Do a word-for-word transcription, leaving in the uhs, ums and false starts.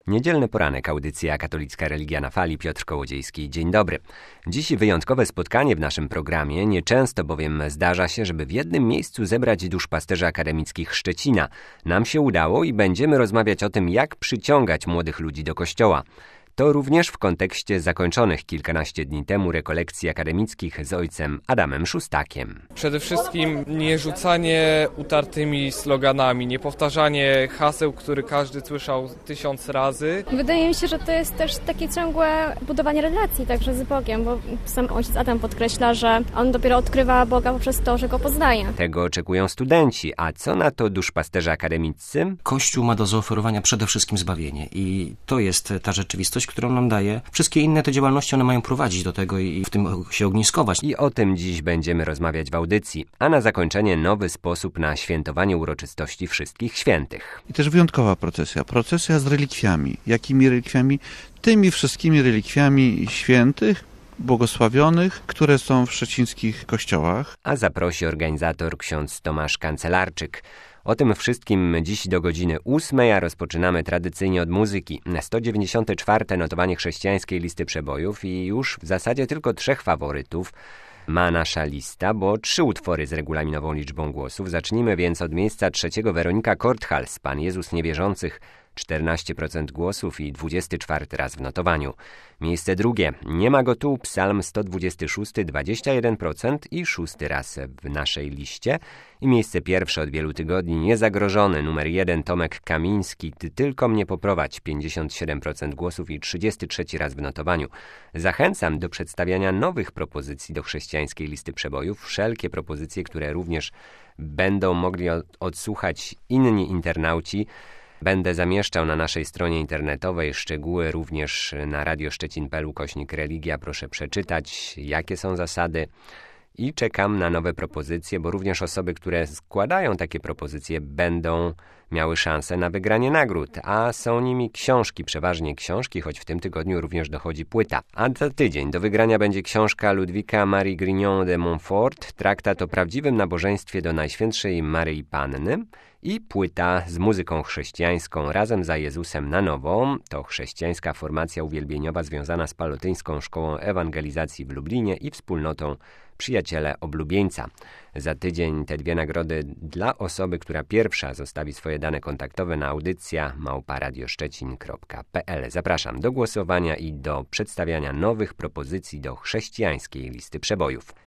Niedzielny poranek, audycja Katolicka Religia na Fali, Piotr Kołodziejski. Dzień dobry. Dziś wyjątkowe spotkanie w naszym programie. Nieczęsto bowiem zdarza się, żeby w jednym miejscu zebrać duszpasterzy akademickich Szczecina. Nam się udało i będziemy rozmawiać o tym, jak przyciągać młodych ludzi do kościoła. To również w kontekście zakończonych kilkanaście dni temu rekolekcji akademickich z ojcem Adamem Szustakiem. Przede wszystkim nie rzucanie utartymi sloganami, nie powtarzanie haseł, które każdy słyszał tysiąc razy. Wydaje mi się, że to jest też takie ciągłe budowanie relacji także z Bogiem, bo sam ojciec Adam podkreśla, że on dopiero odkrywa Boga poprzez to, że Go poznaje. Tego oczekują studenci, a co na to duszpasterze akademiccy? Kościół ma do zaoferowania przede wszystkim zbawienie i to jest ta rzeczywistość, którą nam daje. Wszystkie inne te działalności, one mają prowadzić do tego i w tym się ogniskować. I o tym dziś będziemy rozmawiać w audycji. A na zakończenie nowy sposób na świętowanie uroczystości Wszystkich Świętych. I też wyjątkowa procesja. Procesja z relikwiami. Jakimi relikwiami? Tymi wszystkimi relikwiami świętych, błogosławionych, które są w szczecińskich kościołach. A zaprosi organizator ksiądz Tomasz Kancelarczyk. O tym wszystkim dziś do godziny ósmej, a rozpoczynamy tradycyjnie od muzyki. sto dziewięćdziesiąte czwarte notowanie chrześcijańskiej listy przebojów i już w zasadzie tylko trzech faworytów ma nasza lista, bo trzy utwory z regulaminową liczbą głosów. Zacznijmy więc od miejsca trzeciego. Weronika Korthals, Pan Jezus Niewierzących, czternaście procent głosów i dwudziesty czwarty raz w notowaniu. Miejsce drugie. Nie ma go tu. Psalm sto dwudziesty szósty, dwadzieścia jeden procent i szósty raz w naszej liście. I miejsce pierwsze od wielu tygodni. Niezagrożony. Numer jeden. Tomek Kamiński. Ty tylko mnie poprowadź. pięćdziesiąt siedem procent głosów i trzydziesty trzeci raz w notowaniu. Zachęcam do przedstawiania nowych propozycji do chrześcijańskiej listy przebojów. Wszelkie propozycje, które również będą mogli odsłuchać inni internauci, będę zamieszczał na naszej stronie internetowej. Szczegóły również na radioszczecin kropka p l ukośnik religia. Proszę przeczytać, jakie są zasady. I czekam na nowe propozycje, bo również osoby, które składają takie propozycje, będą miały szansę na wygranie nagród. A są nimi książki, przeważnie książki, choć w tym tygodniu również dochodzi płyta. A za tydzień do wygrania będzie książka Ludwika Marii Grignon de Montfort, traktat o prawdziwym nabożeństwie do Najświętszej Maryi Panny, i płyta z muzyką chrześcijańską Razem za Jezusem na nowo. To chrześcijańska formacja uwielbieniowa związana z Palotyńską Szkołą Ewangelizacji w Lublinie i wspólnotą Przyjaciele Oblubieńca. Za tydzień te dwie nagrody dla osoby, która pierwsza zostawi swoje dane kontaktowe na audycja małpa radioszczecin kropka p l. Zapraszam do głosowania i do przedstawiania nowych propozycji do chrześcijańskiej listy przebojów.